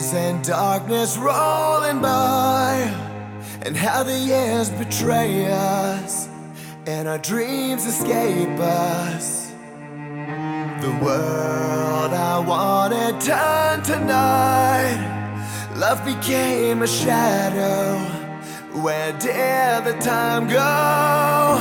and darkness rolling by, and how the years betray us and our dreams escape us. The world I wanted turned to night. Love became a shadow. Where did the time go?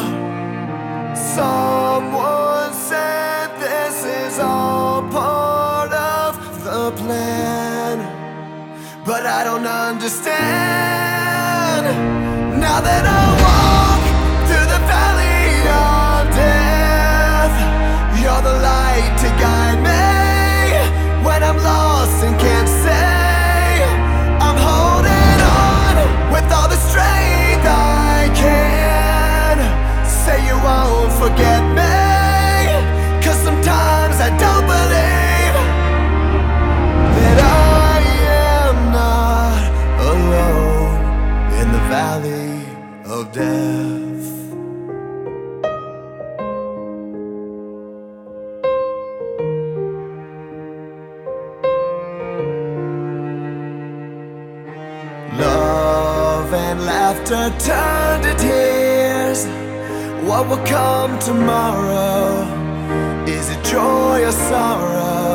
Someone said this is all part of the plan, but I don't understand. Now that I walk through the valley of death, you're the light to guide me when I'm lost and can't say. I'm holding on with all the strength I can. Say you won't forget me, 'cause sometimes I don't believe that I am not alone in the valley of death. Love and laughter turn to tears. What will come tomorrow? Is it joy or sorrow?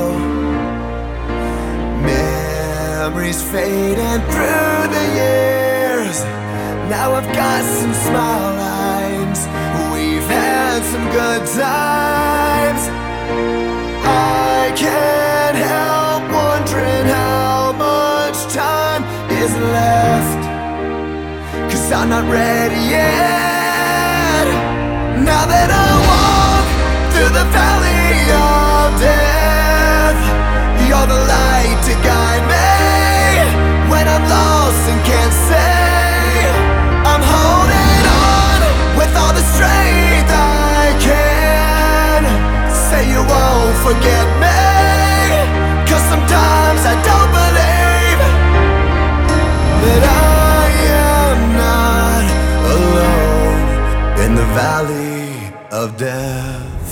Memories fading through the years. Now I've got some smile lines. We've had some good times. I can't help wondering how much time is left, 'cause I'm not ready yet. Now that I walk through the valley of death, you're the light to guide me when I'm lost and can't say. I'm holding on with all the strength I can. Say you won't forget me, 'cause sometimes I don't believe that I am not alone in the valley of death.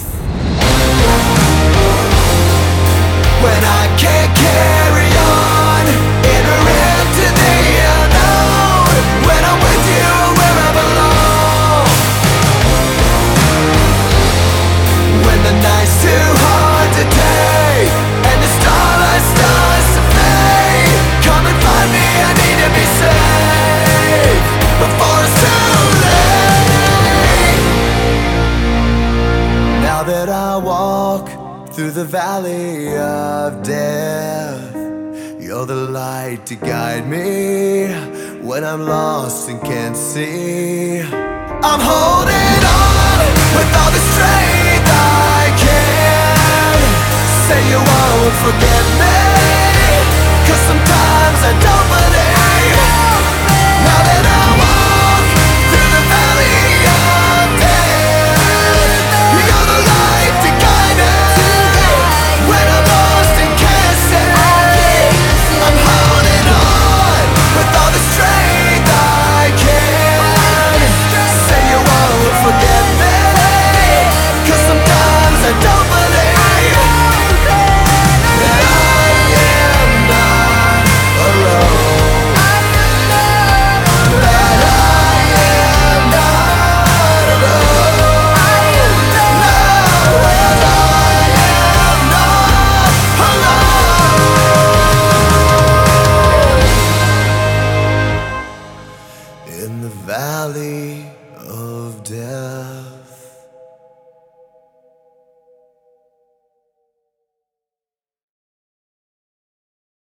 When I can't carry on in a rip to the unknown, when I'm with you where I belong, when the night's too hard to take and the starlight starts to fade, come and find me, I need to be safe before it's too late. Now that I walk through the valley of death, you're the light to guide me when I'm lost and can't see. I'm holding on with all the strength I can. Say you won't forget me, 'cause sometimes